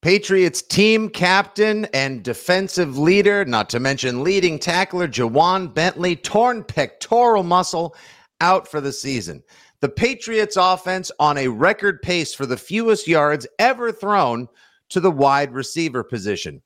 Patriots team captain and defensive leader, not to mention leading tackler Ja'Whaun Bentley, torn pectoral muscle, out for the season. The Patriots offense on a record pace for the fewest yards ever thrown to the wide receiver position.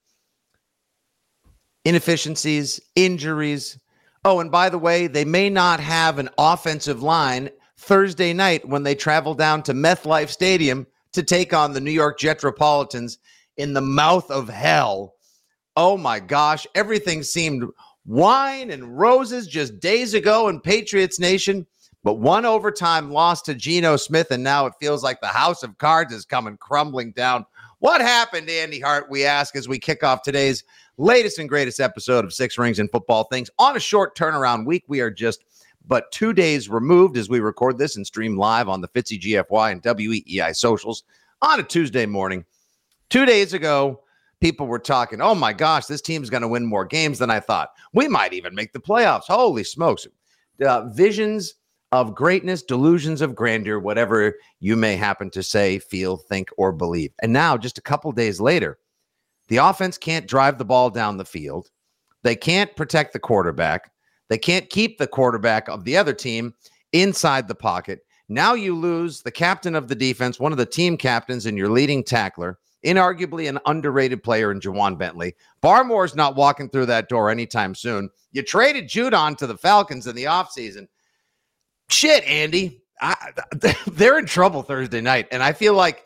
Inefficiencies, injuries. Oh, and by the way, they may not have an offensive line Thursday night when they travel down to MetLife Stadium to take on the New York Jetropolitans in the mouth of hell. Oh my gosh, everything seemed wine and roses just days ago in Patriots Nation, but one overtime loss to Geno Smith, and now it feels like the house of cards is coming crumbling down. What happened, Andy Hart, we ask as we kick off today's latest and greatest episode of Six Rings and Football Things. On a short turnaround week, we are just but 2 days removed as we record this and stream live on the Fitzy GFY and WEEI socials on a Tuesday morning. 2 days ago, people were talking, oh my gosh, this team's going to win more games than I thought. We might even make the playoffs. Holy smokes. Visions of greatness, delusions of grandeur, whatever you may happen to say, feel, think, or believe. And now, just a couple days later, the offense can't drive the ball down the field. They can't protect the quarterback. They can't keep the quarterback of the other team inside the pocket. Now you lose the captain of the defense, one of the team captains, and your leading tackler, inarguably an underrated player in Ja'Whaun Bentley. Barmore's not walking through that door anytime soon. You traded Judon to the Falcons in the offseason. Shit, Andy. They're in trouble Thursday night. And I feel like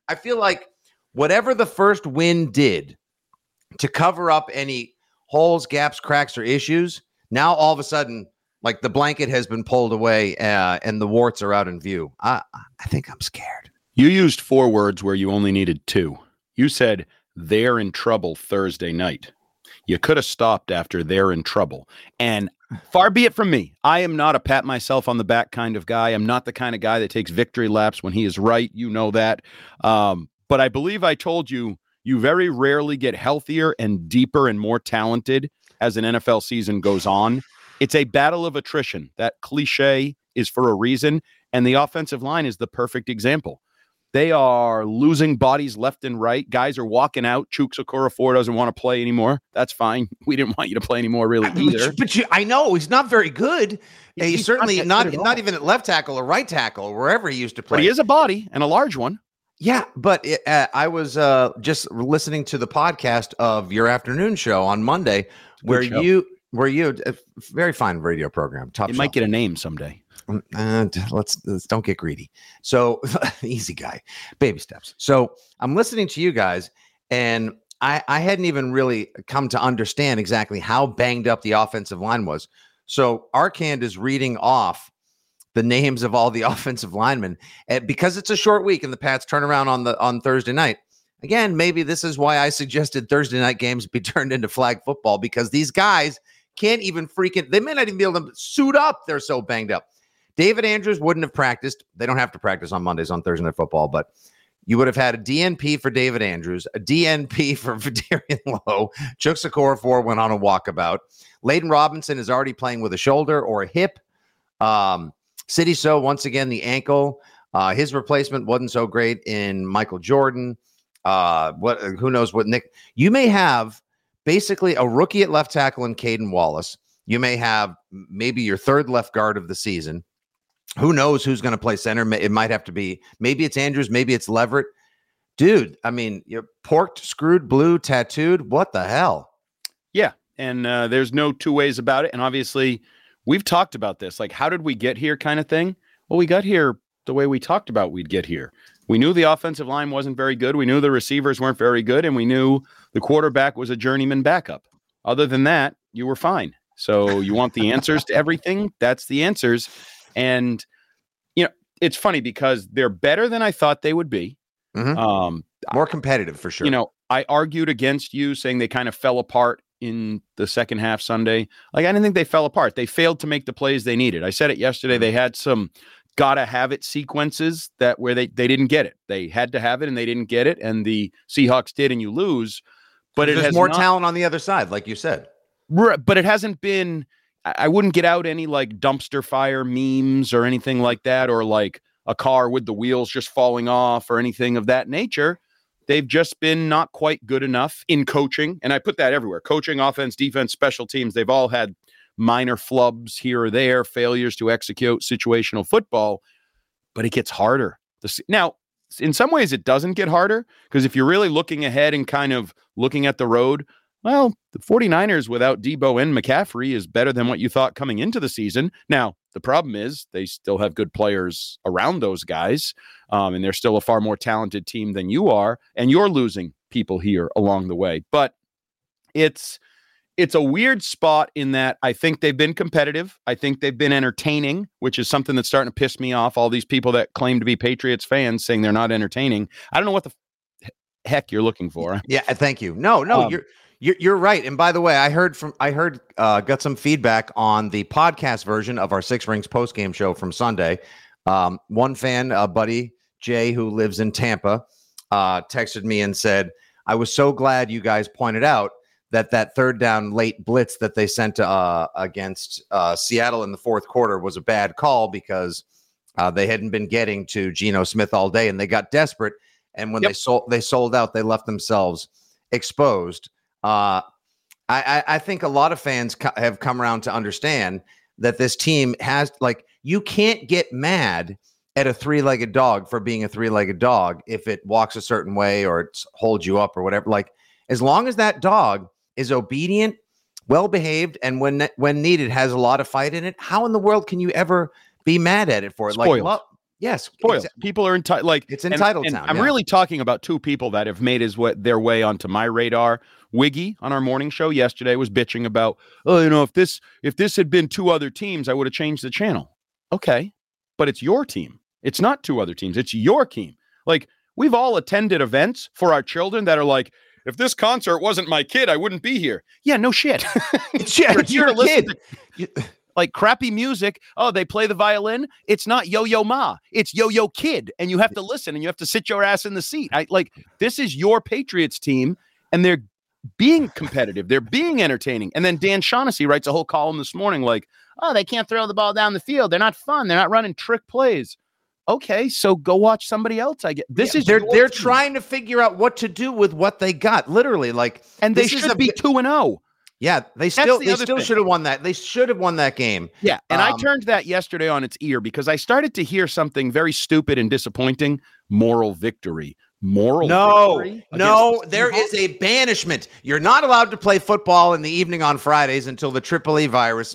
whatever the first win did to cover up any holes, gaps, cracks, or issues, now all of a sudden, like the blanket has been pulled away and the warts are out in view. I think I'm scared. You used 4 words where you only needed 2. You said, they're in trouble Thursday night. You could have stopped after they're in trouble. And far be it from me. I am not a pat myself on the back kind of guy. I'm not the kind of guy that takes victory laps when he is right. You know that. But I believe I told you, you very rarely get healthier and deeper and more talented as an NFL season goes on. It's a battle of attrition. That cliche is for a reason, and the offensive line is the perfect example. They are losing bodies left and right. Guys are walking out. Chuks Okorafor doesn't want to play anymore. That's fine. We didn't want you to play anymore, really, either. But I know he's not very good. He's certainly not even at left tackle or right tackle or wherever he used to play. But he is a body and a large one. Yeah, but I was just listening to the podcast of your afternoon show on Monday, where you a very fine radio program. Top. It might get a name someday. Let's don't get greedy. So easy guy, baby steps. So I'm listening to you guys, and I hadn't even really come to understand exactly how banged up the offensive line was. So Arcand is reading off the names of all the offensive linemen, and because it's a short week and the Pats turn around on Thursday night. Again, maybe this is why I suggested Thursday night games be turned into flag football, because these guys can't even they may not even be able to suit up. They're so banged up. David Andrews wouldn't have practiced. They don't have to practice on Mondays on Thursday Night Football, but you would have had a DNP for David Andrews, a DNP for Vidarian Lowe. Chuks Okorafor went on a walkabout. Layden Robinson is already playing with a shoulder or a hip. City So, once again, the ankle. His replacement wasn't so great in Michael Jordan. Who knows what Nick. You may have basically a rookie at left tackle in Caden Wallace. You may have maybe your third left guard of the season. Who knows who's going to play center? It might have to be, maybe it's Andrews, maybe it's Leverett. Dude, I mean, you're porked, screwed, blue, tattooed. What the hell? Yeah, and there's no 2 ways about it. And obviously, we've talked about this, like, how did we get here kind of thing? Well, we got here the way we talked about we'd get here. We knew the offensive line wasn't very good. We knew the receivers weren't very good. And we knew the quarterback was a journeyman backup. Other than that, you were fine. So you want the answers to everything? That's the answers. And, you know, it's funny because they're better than I thought they would be. Mm-hmm. More competitive for sure. You know, I argued against you saying they kind of fell apart in the second half Sunday. Like, I didn't think they fell apart. They failed to make the plays they needed. I said it yesterday. They had some gotta have it sequences where they didn't get it. They had to have it and they didn't get it. And the Seahawks did, and you lose. But there's more talent on the other side, like you said. But it hasn't been, I wouldn't get out any like dumpster fire memes or anything like that, or like a car with the wheels just falling off or anything of that nature. they've just been not quite good enough in coaching. And I put that everywhere. Coaching, offense, defense, special teams. They've all had minor flubs here or there, failures to execute situational football, but it gets harder. Now, in some ways, it doesn't get harder because if you're really looking ahead and kind of looking at the road, well, the 49ers without Debo and McCaffrey is better than what you thought coming into the season. Now, the problem is they still have good players around those guys, and they're still a far more talented team than you are, and you're losing people here along the way. But it's a weird spot in that I think they've been competitive. I think they've been entertaining, which is something that's starting to piss me off. All these people that claim to be Patriots fans saying they're not entertaining. I don't know what the heck you're looking for. Yeah, thank you. No, you're right. And by the way, I got some feedback on the podcast version of our Six Rings postgame show from Sunday. One fan, buddy Jay, who lives in Tampa, texted me and said, "I was so glad you guys pointed out that third down late blitz that they sent against Seattle in the fourth quarter was a bad call because they hadn't been getting to Geno Smith all day and they got desperate. And when they sold out, they left themselves exposed." I think a lot of fans have come around to understand that this team has, like, you can't get mad at a three-legged dog for being a three-legged dog if it walks a certain way or it holds you up or whatever. Like, as long as that dog is obedient, well-behaved, and when needed has a lot of fight in it, how in the world can you ever be mad at it for it? Spoiled. Like, yes, spoiled. People are entitled. Like, it's entitled and town. I'm really talking about two people that have made their way onto my radar. Wiggy on our morning show yesterday was bitching about, if this had been two other teams, I would have changed the channel. Okay, but it's your team. It's not two other teams. It's your team. Like, we've all attended events for our children that are like, if this concert wasn't my kid, I wouldn't be here. Yeah, no shit. It's your kid. Like crappy music. Oh, they play the violin. It's not Yo-Yo Ma. It's Yo-Yo Kid. And you have to listen and you have to sit your ass in the seat. This is your Patriots team and they're being competitive. They're being entertaining. And then Dan Shaughnessy writes a whole column this morning like, oh, they can't throw the ball down the field. They're not fun. They're not running trick plays. Okay, so go watch somebody else. I get this is they're trying to figure out what to do with what they got. Literally, like, and they should be 2-0. Yeah, they still should have won that. They should have won that game. Yeah, and I turned that yesterday on its ear because I started to hear something very stupid and disappointing. Moral victory. Victory? No, there is a banishment. You're not allowed to play football in the evening on Fridays until the Triple E virus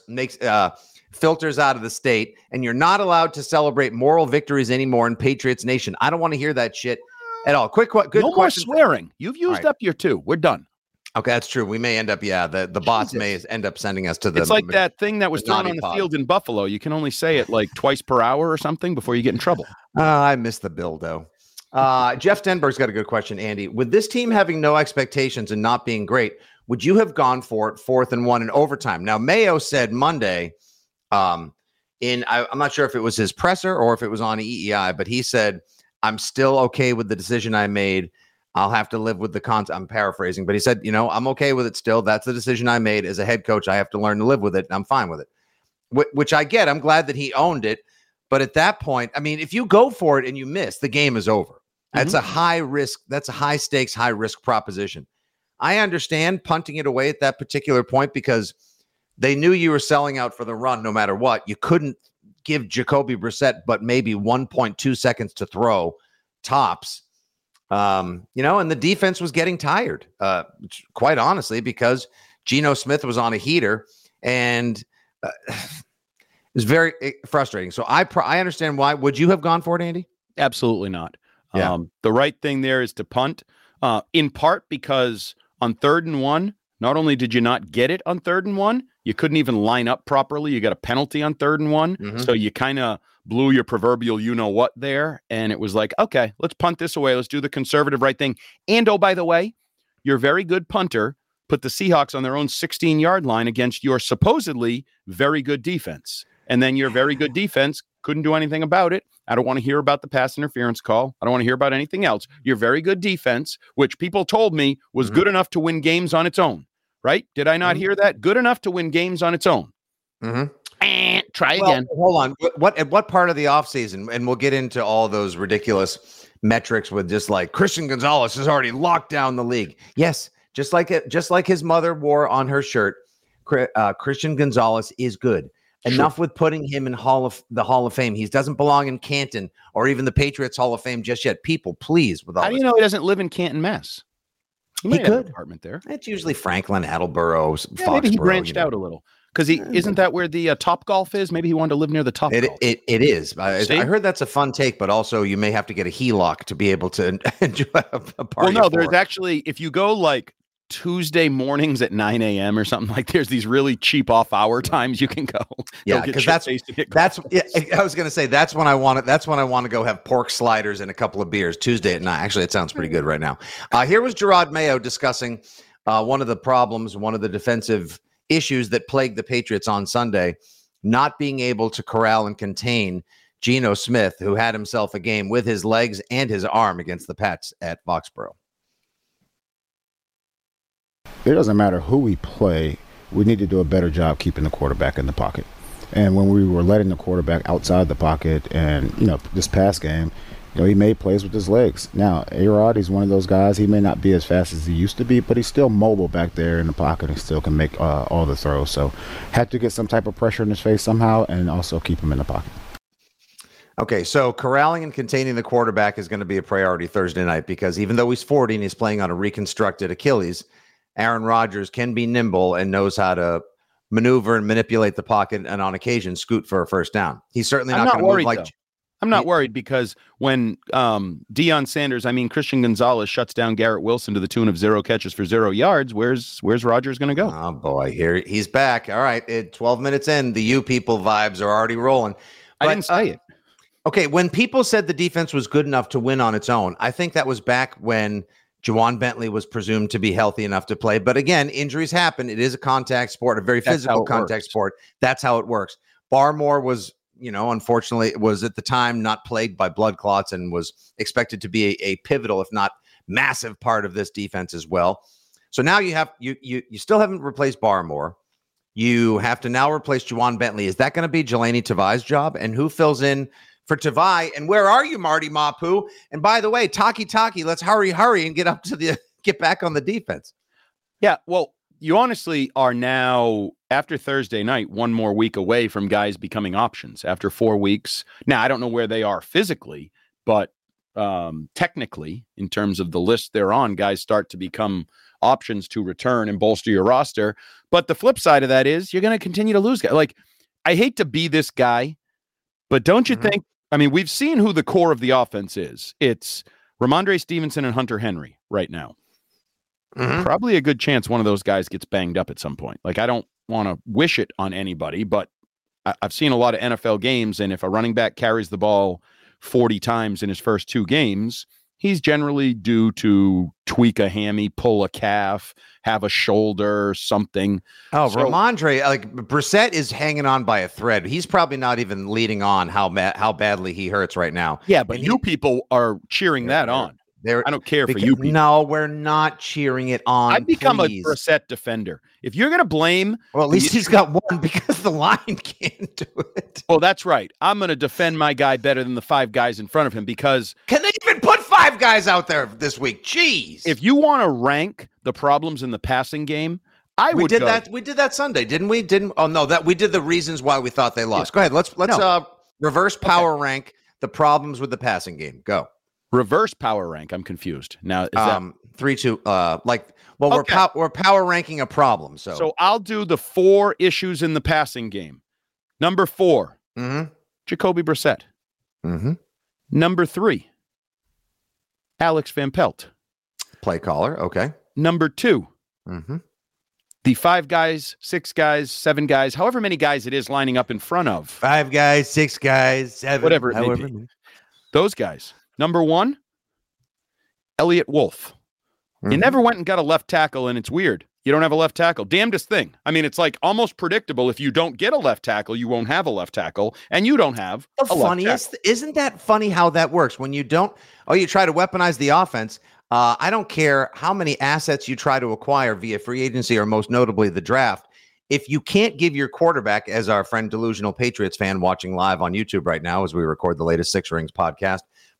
filters out of the state, and you're not allowed to celebrate moral victories anymore in Patriots Nation. I don't want to hear that shit at all. Good question. No more swearing. You've used up your two. We're done. Okay, that's true. We may end up, the bots may end up sending us to the. It's like that thing that was thrown on the field in Buffalo. You can only say it like twice per hour or something before you get in trouble. I miss the bill, though. Jeff Denberg's got a good question, Andy. With this team having no expectations and not being great, would you have gone for it 4th and 1 in overtime? Now, Mayo said Monday, I'm not sure if it was his presser or if it was on EEI, but he said, I'm still okay with the decision I made. I'll have to live with the concept. I'm paraphrasing, but he said, I'm okay with it still. That's the decision I made as a head coach. I have to learn to live with it, and I'm fine with it, which I get. I'm glad that he owned it. But at that point, I mean, if you go for it and you miss, the game is over. That's a high risk. That's a high stakes, high risk proposition. I understand punting it away at that particular point because they knew you were selling out for the run no matter what. You couldn't give Jacoby Brissett but maybe 1.2 seconds to throw tops. And the defense was getting tired, quite honestly, because Geno Smith was on a heater and it was very frustrating. So I understand why. Would you have gone for it, Andy? Absolutely not. Yeah. The right thing there is to punt, in part because on 3rd and 1, not only did you not get it on 3rd and 1, you couldn't even line up properly. You got a penalty on 3rd and 1. Mm-hmm. So you kind of blew your proverbial you-know-what there. And it was like, okay, let's punt this away. Let's do the conservative right thing. And, oh, by the way, your very good punter put the Seahawks on their own 16-yard line against your supposedly very good defense. And then your very good defense couldn't do anything about it. I don't want to hear about the pass interference call. I don't want to hear about anything else. Your very good defense, which people told me was good enough to win games on its own, right? Did I not hear that? Good enough to win games on its own. Try again. Hold on. At what part of the offseason, and we'll get into all those ridiculous metrics with just like Christian Gonzalez has already locked down the league. Yes, just like his mother wore on her shirt, Christian Gonzalez is good. Enough with putting him in the Hall of Fame. He doesn't belong in Canton or even the Patriots Hall of Fame just yet. People, please. How do you know he doesn't live in Canton, Mass? He could. Have an apartment there. It's usually Franklin, Attleboro, Foxborough. Maybe he branched out a little because isn't that where the Top Golf is? Maybe he wanted to live near the Top Golf. It is. I heard that's a fun take, but also you may have to get a HELOC to be able to enjoy a party. Well, no, there's actually, if you go like Tuesday mornings at 9 a.m. or something, like there's these really cheap off-hour times you can go. Yeah, because that's yeah, I was going to say that's when I want to go have pork sliders and a couple of beers Tuesday at 9. Actually, it sounds pretty good right now. Here was Gerard Mayo discussing one of the problems, one of the defensive issues that plagued the Patriots on Sunday, not being able to corral and contain Geno Smith, who had himself a game with his legs and his arm against the Pats at Foxborough. It doesn't matter who we play. We need to do a better job keeping the quarterback in the pocket. And when we were letting the quarterback outside the pocket and, this past game, he made plays with his legs. Now, A-Rod, he's one of those guys. He may not be as fast as he used to be, but he's still mobile back there in the pocket and still can make all the throws. So had to get some type of pressure in his face somehow and also keep him in the pocket. Okay, so corralling and containing the quarterback is going to be a priority Thursday night because even though he's 40 and he's playing on a reconstructed Achilles, Aaron Rodgers can be nimble and knows how to maneuver and manipulate the pocket and on occasion scoot for a first down. He's certainly not going to move like... I'm not worried because when Christian Gonzalez shuts down Garrett Wilson to the tune of 0 catches for 0 yards, where's Rodgers going to go? Oh, boy, here he's back. All right, 12 minutes in, the you people vibes are already rolling. But, I didn't say it. Okay, when people said the defense was good enough to win on its own, I think that was back when Juwan Bentley was presumed to be healthy enough to play. But again, injuries happen. It is a contact sport, a very physical contact sport. That's how it works. Barmore was, unfortunately, was at the time not plagued by blood clots and was expected to be a pivotal, if not massive part of this defense as well. So now you still haven't replaced Barmore. You have to now replace Juwan Bentley. Is that going to be Jelani Tavai's job? And who fills in for Tavai? And where are you, Marty Mapu? And by the way, Taki, let's hurry and get back on the defense. Yeah, well, you honestly are now, after Thursday night, one more week away from guys becoming options after 4 weeks. Now, I don't know where they are physically, but technically, in terms of the list they're on, guys start to become options to return and bolster your roster. But the flip side of that is you're going to continue to lose guys. Like, I hate to be this guy, but don't you think, we've seen who the core of the offense is. It's Ramondre Stevenson and Hunter Henry right now. Probably a good chance one of those guys gets banged up at some point. Like, I don't want to wish it on anybody, but I've seen a lot of NFL games, and if a running back carries the ball 40 times in his first 2 games, he's generally due to tweak a hammy, pull a calf, have a shoulder, something. Oh, so, Ramondre, like Brissett is hanging on by a thread. He's probably not even leading on how badly he hurts right now. Yeah, but you people are cheering that on. I don't care for you people. No, we're not cheering it on. I've become a Brissett defender. If you're going to blame... Well, at least he's got one because the line can't do it. Oh, that's right. I'm going to defend my guy better than the 5 guys in front of him because... Can they even put 5 guys out there this week? Jeez. If you want to rank the problems in the passing game, we did that Sunday, didn't we? We did the reasons why we thought they lost. Yeah. Go ahead. Let's reverse power rank the problems with the passing game. Go. Reverse power rank. I'm confused. Now, is that 3-2 we're power ranking a problem. So I'll do the 4 issues in the passing game. Number 4, Jacoby Brissett. Number 3, Alex Van Pelt. Play caller. Okay. Number 2, the 5 guys, 6 guys, 7 guys, however many guys it is lining up in front of. 5 guys, 6 guys, 7, whatever it may be. Those guys. Number 1, Elliott Wolf. You never went and got a left tackle, and it's weird. You don't have a left tackle. Damnedest thing. It's like almost predictable. If you don't get a left tackle, you won't have a left tackle, and you don't have a left tackle. Isn't that funny how that works? When you don't, you try to weaponize the offense. I don't care how many assets you try to acquire via free agency or most notably the draft. If you can't give your quarterback, as our friend Delusional Patriots fan watching live on YouTube right now as we record the latest 6 Rings podcast,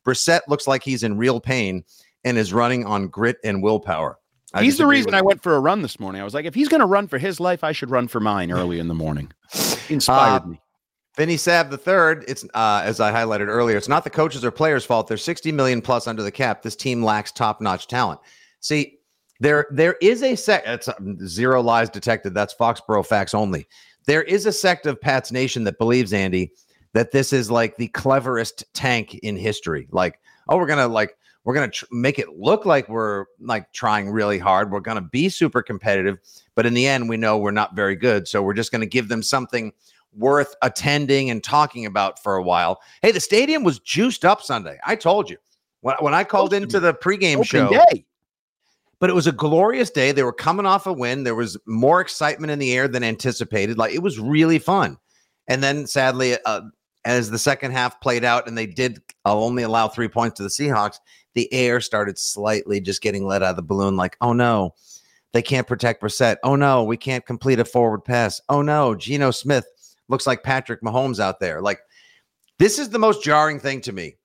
Brissett looks like he's in real pain and is running on grit and willpower. He's the reason I went for a run this morning. I was like, if he's going to run for his life, I should run for mine early in the morning. Inspired me. Vinny Sav III, it's as I highlighted earlier, it's not the coaches or players' fault. They're 60 million plus under the cap. This team lacks top-notch talent. See, there is a sect. It's zero lies detected. That's Foxborough facts only. There is a sect of Pats Nation that believes, Andy, that this is like the cleverest tank in history. Like, oh, we're gonna make it look like we're like trying really hard. We're gonna be super competitive, but in the end, we know we're not very good. So we're just gonna give them something worth attending and talking about for a while. Hey, the stadium was juiced up Sunday. I told you when I called into the pregame show. Day. But it was a glorious day. They were coming off a win. There was more excitement in the air than anticipated. Like, it was really fun. And then sadly, as the second half played out and they did only allow 3 points to the Seahawks, the air started slightly just getting let out of the balloon. Like, oh no, they can't protect Brissett. Oh no, we can't complete a forward pass. Oh no, Geno Smith looks like Patrick Mahomes out there. Like, this is the most jarring thing to me.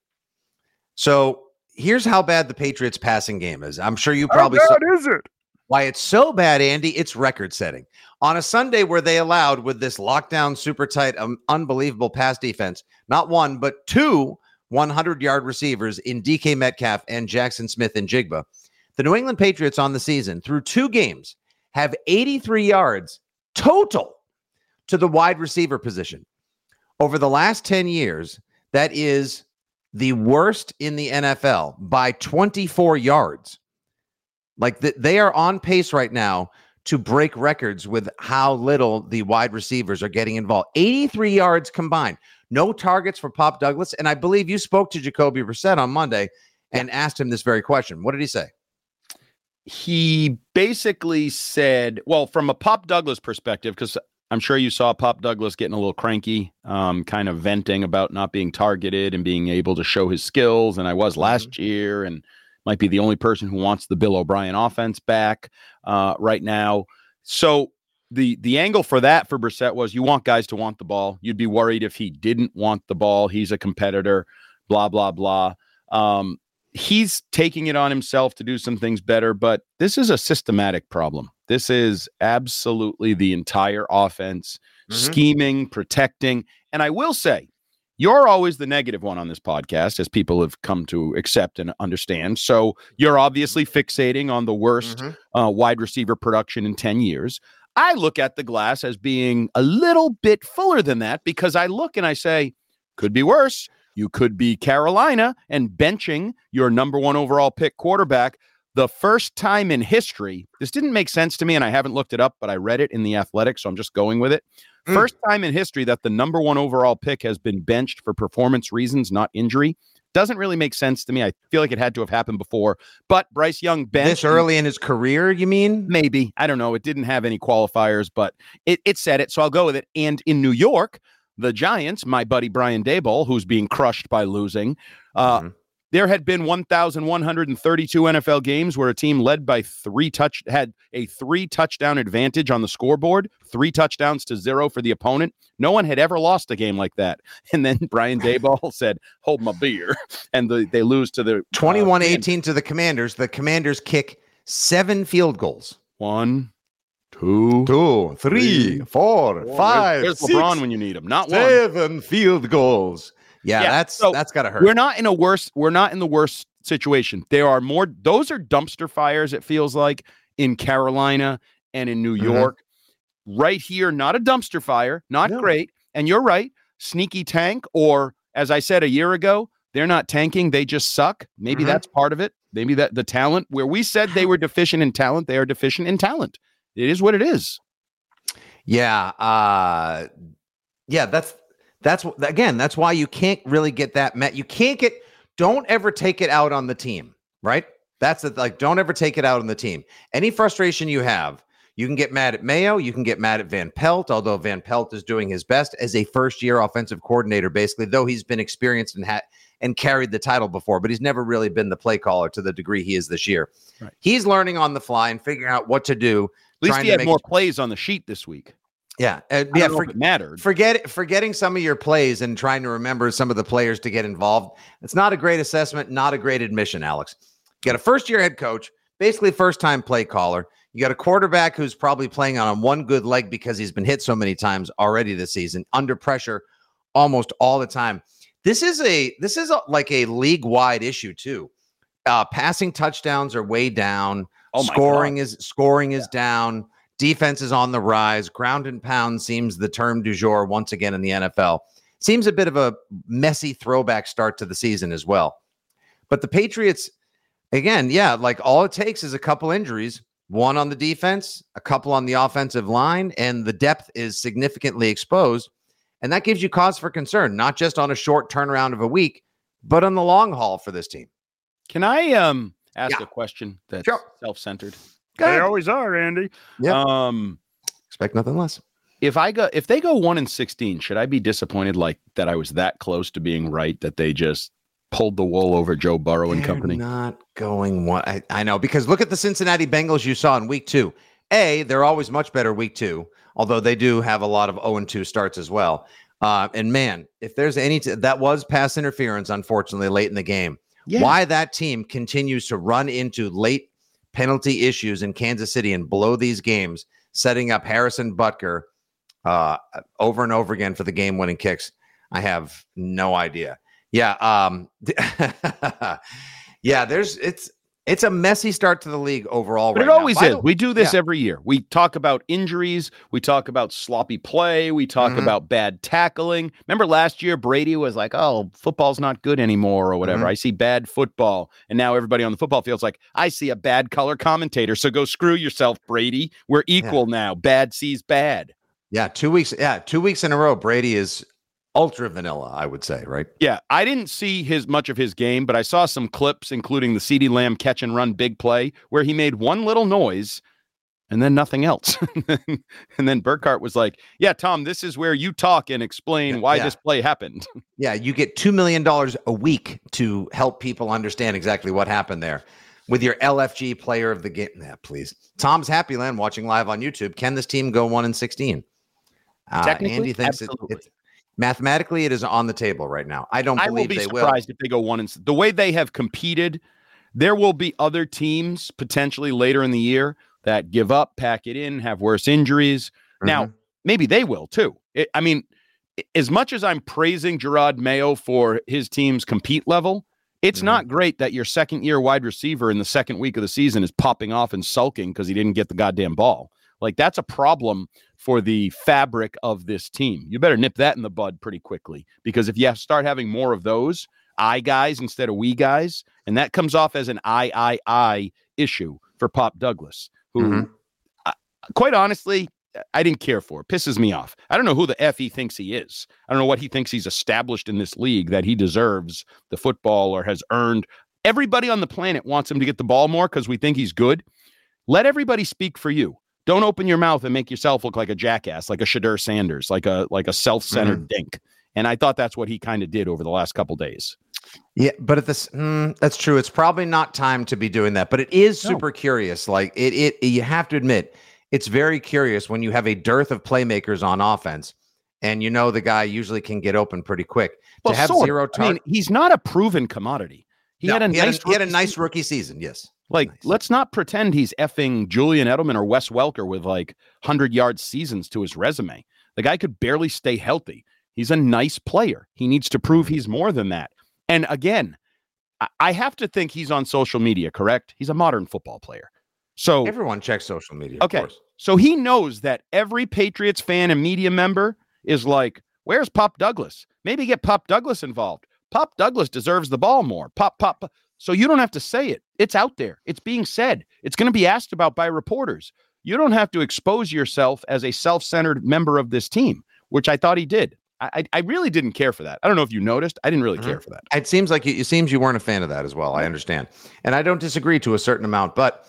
So here's how bad the Patriots passing game is. I'm sure you probably saw. How bad is it? Why it's so bad, Andy, it's record setting. On a Sunday where they allowed, with this lockdown, super tight, unbelievable pass defense, not one, but two 100-yard receivers in DK Metcalf and Jackson Smith and Jigba. The New England Patriots on the season, through 2 games, have 83 yards total to the wide receiver position. Over the last 10 years, that is the worst in the NFL by 24 yards. Like, they are on pace right now to break records with how little the wide receivers are getting involved. 83 yards combined. No targets for Pop Douglas. And I believe you spoke to Jacoby Brissett on Monday and asked him this very question. What did he say? He basically said, well, from a Pop Douglas perspective, because I'm sure you saw Pop Douglas getting a little cranky, kind of venting about not being targeted and being able to show his skills. And I was last year, and might be the only person who wants the Bill O'Brien offense back right now. So the angle for that for Brissett was, you want guys to want the ball. You'd be worried if he didn't want the ball. He's a competitor, blah, blah, blah. He's taking it on himself to do some things better, but this is a systematic problem. This is absolutely the entire offense, scheming, protecting. And I will say, you're always the negative one on this podcast, as people have come to accept and understand. So you're obviously fixating on the worst wide receiver production in 10 years. I look at the glass as being a little bit fuller than that, because I look and I say, could be worse. You could be Carolina and benching your number 1 overall pick quarterback. The first time in history, this didn't make sense to me, and I haven't looked it up, but I read it in The Athletic, so I'm just going with it. First time in history that the number 1 overall pick has been benched for performance reasons, not injury. Doesn't really make sense to me. I feel like it had to have happened before. But Bryce Young benched. This early in his career, you mean? Maybe. I don't know. It didn't have any qualifiers, but it said it, so I'll go with it. And in New York, the Giants, my buddy Brian Daboll, who's being crushed by losing, there had been 1,132 NFL games where a team led by had a 3-touchdown advantage on the scoreboard, 3 touchdowns to 0 for the opponent. No one had ever lost a game like that. And then Brian Daboll said, hold my beer. And they lose to the 21-18 to the Commanders. The Commanders kick 7 field goals. 1, 2, 3, 4, 5. There's LeBron when you need him. Not 7 field goals. Yeah, that's gotta hurt. We're not in the worst situation. There are more. Those are dumpster fires, it feels like, in Carolina and in New York. Right here, not a dumpster fire, not great. And you're right, sneaky tank, or as I said a year ago, they're not tanking, they just suck. Maybe that's part of it. Maybe that the talent, where we said they were deficient in talent, they are deficient in talent. It is what it is. Yeah. That's why you can't really get that you can't don't ever take it out on the team, right? Don't ever take it out on the team. Any frustration you have, you can get mad at Mayo, you can get mad at Van Pelt, although Van Pelt is doing his best as a first-year offensive coordinator, basically, though he's been experienced and carried the title before, but he's never really been the play caller to the degree he is this year. Right. He's learning on the fly and figuring out what to do. At least he had more plays on the sheet this week. Yeah. I don't know if it mattered. Forgetting some of your plays and trying to remember some of the players to get involved. It's not a great assessment, not a great admission, Alex. You got a first-year head coach, basically first-time play caller. You got a quarterback who's probably playing on one good leg because he's been hit so many times already this season, under pressure almost all the time. This is like a league-wide issue too. Passing touchdowns are way down. Scoring is down. Defense is on the rise. Ground and pound seems the term du jour once again in the NFL. Seems a bit of a messy throwback start to the season as well. But the Patriots, again, like all it takes is a couple injuries, one on the defense, a couple on the offensive line, and the depth is significantly exposed. And that gives you cause for concern, not just on a short turnaround of a week, but on the long haul for this team. Can I ask a question that's self-centered? They always are, Andy. Yeah. Expect nothing less. If they go 1-16, should I be disappointed like that I was that close to being right that they just pulled the wool over Joe Burrow and company? Not going one. I know, because look at the Cincinnati Bengals you saw in week 2. They're always much better week 2, although they do have a lot of 0-2 starts as well. And man, if there's that was pass interference, unfortunately, late in the game. Yeah. Why that team continues to run into late penalty issues in Kansas City and blow these games, setting up Harrison Butker over and over again for the game-winning kicks, I have no idea. Yeah, it's a messy start to the league overall. But right it always now. is. We do this every year. We talk about injuries. We talk about sloppy play. We talk about bad tackling. Remember last year, Brady was like, "Oh, football's not good anymore," or whatever. I see bad football, and now everybody on the football field's like, "I see a bad color commentator." So go screw yourself, Brady. We're equal now. Bad sees bad. Yeah, 2 weeks. Yeah, 2 weeks in a row. Brady is ultra vanilla, I would say, right? Yeah, I didn't see much of his game, but I saw some clips, including the CeeDee Lamb catch and run big play, where he made one little noise and then nothing else. And then Burkhardt was like, "Yeah, Tom, this is where you talk and explain why this play happened." Yeah, you get $2 million a week to help people understand exactly what happened there. With your LFG player of the game. Yeah, please. Tom's Happy Land watching live on YouTube. Can this team go 1-16? Technically, Andy thinks it's mathematically, it is on the table right now. I will be surprised if they go 1 and the way they have competed. There will be other teams potentially later in the year that give up, pack it in, have worse injuries. Now, maybe they will too. As much as I'm praising Gerard Mayo for his team's compete level, it's not great that your second-year wide receiver in the second week of the season is popping off and sulking because he didn't get the goddamn ball. Like, that's a problem for the fabric of this team. You better nip that in the bud pretty quickly, because if you start having more of those I guys instead of we guys, and that comes off as an I issue for Pop Douglas, who, quite honestly, I didn't care for. It pisses me off. I don't know who the F he thinks he is. I don't know what he thinks he's established in this league, that he deserves the football or has earned. Everybody on the planet wants him to get the ball more because we think he's good. Let everybody speak for you. Don't open your mouth and make yourself look like a jackass, like a Shadur Sanders, like a self-centered dink. And I thought that's what he kind of did over the last couple days. Yeah, but at this, that's true. It's probably not time to be doing that, but it is super curious. Like you have to admit, it's very curious when you have a dearth of playmakers on offense, and the guy usually can get open pretty quick. Well, to have zero targets. He's not a proven commodity. He had a nice rookie season. Yes. Let's not pretend he's effing Julian Edelman or Wes Welker with 100-yard seasons to his resume. The guy could barely stay healthy. He's a nice player. He needs to prove he's more than that. And again, I have to think he's on social media, correct? He's a modern football player. So everyone checks social media. Okay. Of course. So he knows that every Patriots fan and media member is like, "Where's Pop Douglas? Maybe get Pop Douglas involved. Pop Douglas deserves the ball more. Pop. So you don't have to say it. It's out there. It's being said. It's going to be asked about by reporters. You don't have to expose yourself as a self-centered member of this team," which I thought he did. I really didn't care for that. I don't know if you noticed. I didn't really care for that. It seems like you weren't a fan of that as well. I understand. And I don't disagree to a certain amount, but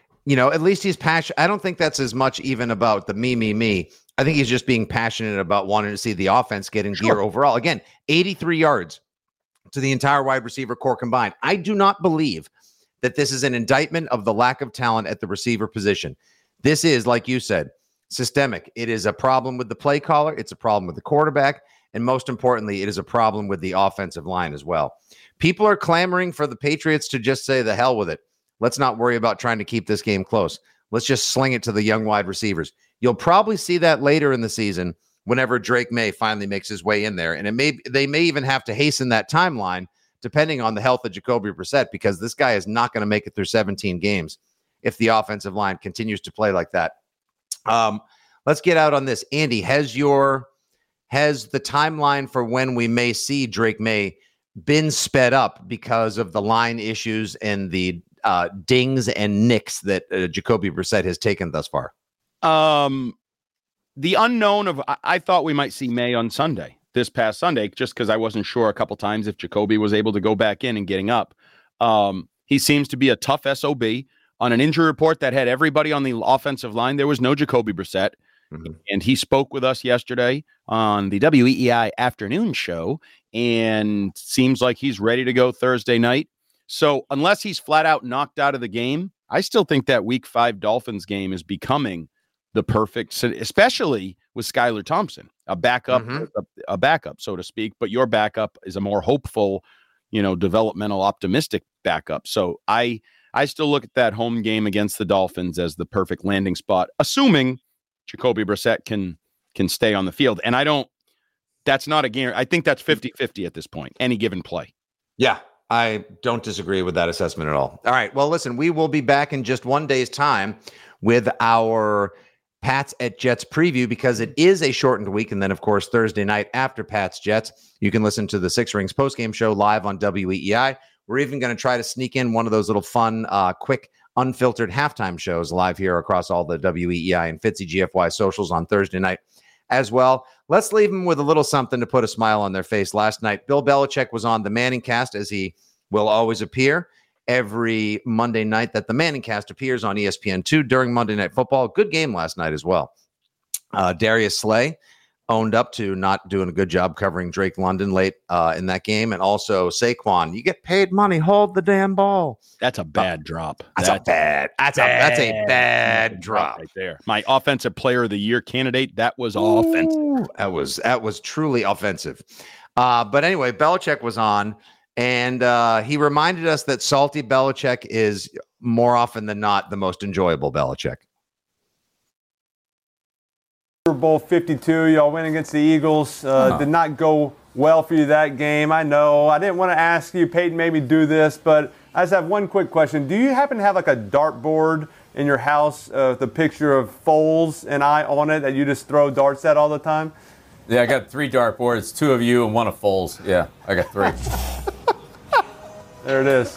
at least he's passionate. I don't think that's as much even about the me. I think he's just being passionate about wanting to see the offense get in gear overall. Again, 83 yards to the entire wide receiver core combined. I do not believe that this is an indictment of the lack of talent at the receiver position. This is, like you said, systemic. It is a problem with the play caller. It's a problem with the quarterback. And most importantly, it is a problem with the offensive line as well. People are clamoring for the Patriots to just say the hell with it. Let's not worry about trying to keep this game close. Let's just sling it to the young wide receivers. You'll probably see that later in the season whenever Drake May finally makes his way in there. And they may even have to hasten that timeline depending on the health of Jacoby Brissett, because this guy is not going to make it through 17 games if the offensive line continues to play like that. Let's get out on this. Andy, has the timeline for when we may see Drake May been sped up because of the line issues and the dings and nicks that Jacoby Brissett has taken thus far? The unknown of, I thought we might see May on Sunday, this past Sunday, just because I wasn't sure a couple times if Jacoby was able to go back in and getting up. He seems to be a tough SOB. On an injury report that had everybody on the offensive line, there was no Jacoby Brissett. Mm-hmm. And he spoke with us yesterday on the WEEI afternoon show, and seems like he's ready to go Thursday night. So unless he's flat out knocked out of the game, I still think that Week 5 Dolphins game is becoming the perfect, especially with Skylar Thompson, a backup, a backup, so to speak. But your backup is a more hopeful, developmental, optimistic backup. So I still look at that home game against the Dolphins as the perfect landing spot, assuming Jacoby Brissett can stay on the field. And that's not a guarantee. I think that's 50-50 at this point, any given play. Yeah, I don't disagree with that assessment at all. All right. Well, listen, we will be back in just one day's time with our Pats at Jets preview, because it is a shortened week. And then, of course, Thursday night after Pats Jets, you can listen to the Six Rings postgame show live on WEEI. We're even going to try to sneak in one of those little fun, quick, unfiltered halftime shows live here across all the WEEI and Fitzy GFY socials on Thursday night as well. Let's leave them with a little something to put a smile on their face. Last night, Bill Belichick was on the Manning Cast, as he will always appear every Monday night that the Manning Cast appears on ESPN2 during Monday Night Football. Good game last night as well. Darius Slay owned up to not doing a good job covering Drake London late in that game. And also Saquon, you get paid money, hold the damn ball. That's a bad drop. That's a bad drop right there. My offensive player of the year candidate, that was offensive. That was truly offensive. But anyway, Belichick was on, and he reminded us that salty Belichick is more often than not the most enjoyable Belichick. Super Bowl 52, y'all went against the Eagles. Did not go well for you that game. I know. I didn't want to ask you. Peyton made me do this, but I just have one quick question. Do you happen to have like a dartboard in your house with a picture of Foles and I on it that you just throw darts at all the time? Yeah, I got 3 dartboards, 2 of you and 1 of Foles. Yeah, I got 3. There it is.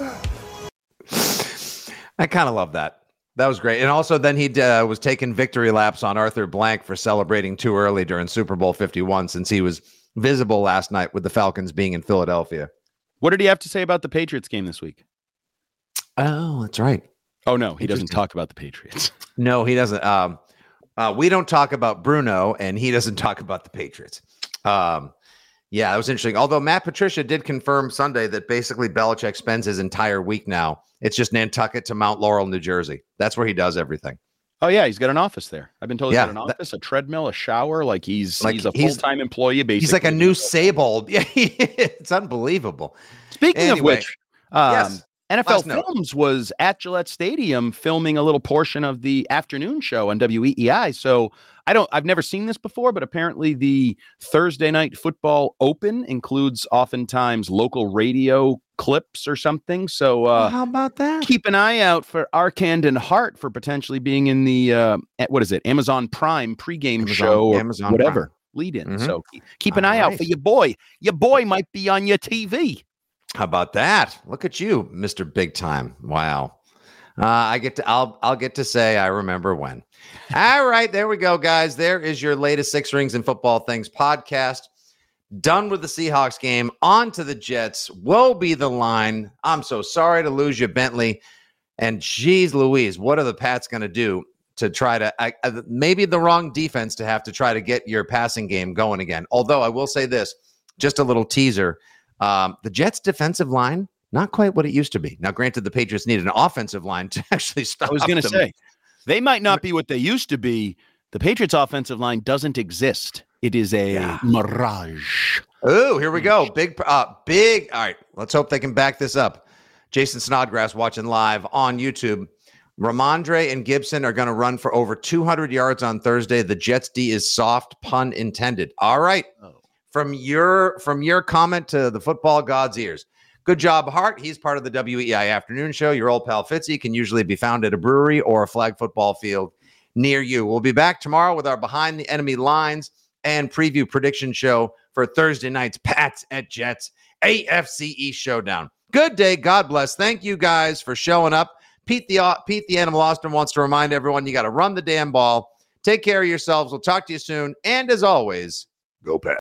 I kind of love that. That was great. And also then he was taking victory laps on Arthur Blank for celebrating too early during Super Bowl 51, since he was visible last night with the Falcons being in Philadelphia. What did he have to say about the Patriots game this week? Oh, that's right. Oh, no, he doesn't talk about the Patriots. No, he doesn't. We don't talk about Bruno, and he doesn't talk about the Patriots. Yeah, that was interesting. Although Matt Patricia did confirm Sunday that basically Belichick spends his entire week now. It's just Nantucket to Mount Laurel, New Jersey. That's where he does everything. Oh, yeah, he's got an office there. I've been told he's got an office, a treadmill, a shower. Like he's a full-time employee, basically. He's like a new Sable. Yeah, it's unbelievable. Speaking of which, yes. NFL Films was at Gillette Stadium filming a little portion of the afternoon show on WEEI. So I've never seen this before, but apparently the Thursday Night Football Open includes oftentimes local radio clips or something. So how about that? Keep an eye out for Arcand and Hart for potentially being in the Amazon Prime pregame show or Amazon whatever Prime. Lead in. Mm-hmm. So keep an eye out for your boy. Your boy might be on your TV. How about that? Look at you, Mr. Big Time. Wow. I'll get to say I remember when. All right, there we go, guys. There is your latest Six Rings and Football Things podcast. Done with the Seahawks game. On to the Jets. Woe be the line. I'm so sorry to lose you, Bentley. And geez Louise, what are the Pats going to do to try to maybe the wrong defense to have to try to get your passing game going again? Although I will say this, just a little teaser. The Jets' defensive line, not quite what it used to be. Now, granted, the Patriots needed an offensive line to actually stop them. I was going to say, they might not be what they used to be, The Patriots' offensive line doesn't exist. It is a mirage. Oh, here we go. Big. All right. Let's hope they can back this up. Jason Snodgrass watching live on YouTube. Ramondre and Gibson are going to run for over 200 yards on Thursday. The Jets D is soft, pun intended. All right. From your comment to the football god's ears. Good job, Hart. He's part of the WEI Afternoon Show. Your old pal Fitzy can usually be found at a brewery or a flag football field near you. We'll be back tomorrow with our Behind the Enemy Lines and preview prediction show for Thursday night's Pats at Jets AFC East showdown. Good day. God bless. Thank you guys for showing up. Pete the Animal Austin wants to remind everyone you got to run the damn ball. Take care of yourselves. We'll talk to you soon. And as always, go Pats.